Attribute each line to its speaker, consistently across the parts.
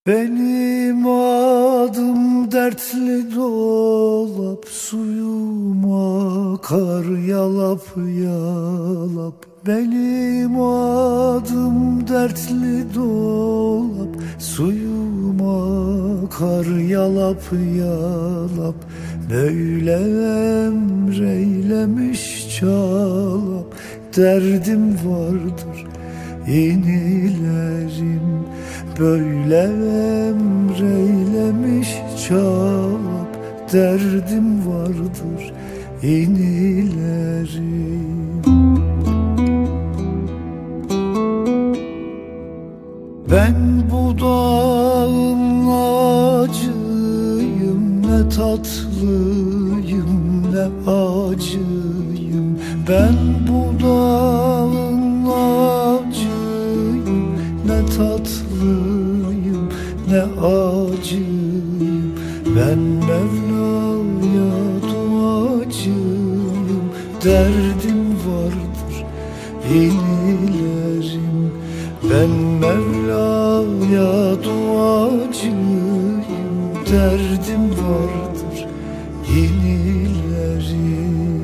Speaker 1: Benim adım dertli dolap, suyum akar yalap yalap. Benim adım dertli dolap, suyum akar yalap yalap. Böyle emreylemiş çalap, derdim vardır inilerim. Böyle emreylemiş çalap, derdim vardır inilerim. Ben bu dağın ağacıyım, ne tatlıyım ne acıyım. Ben bu dağın ağacıyım, ne tatlıyım ne acıyım. Ben Mevla'ya duacıyım, derdim vardır inilerim. Ben Mevla'ya duacıyım, derdim vardır inilerim.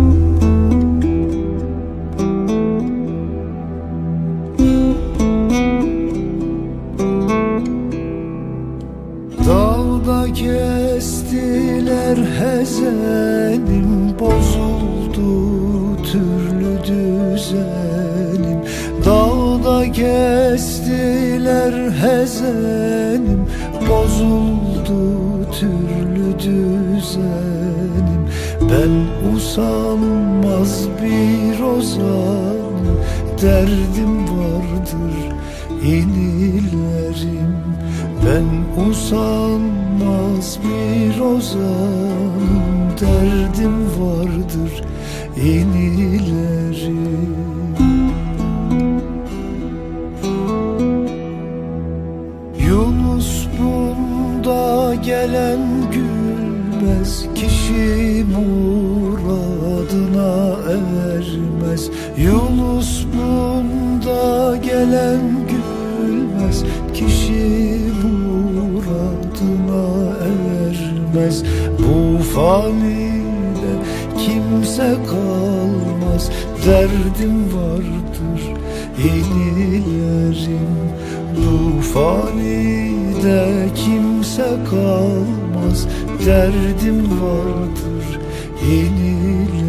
Speaker 1: Dağda kestiler hezenim, bozuldu türlü düzenim. Dağda kestiler hezenim, bozuldu türlü düzenim. Ben usanmaz bir ozanım, derdim vardır inilerim. Ben usanmaz bir ozanım, derdim vardır inilerim. Yunus bunda gelen gülmez, kişi muradına ermez. Yunus bunda gelen gülmez, kişi muradına ermez. Bu fanide kimse kalmaz, derdim vardır inilerim. Bu fanide kimse kalmaz, derdim vardır inilerim.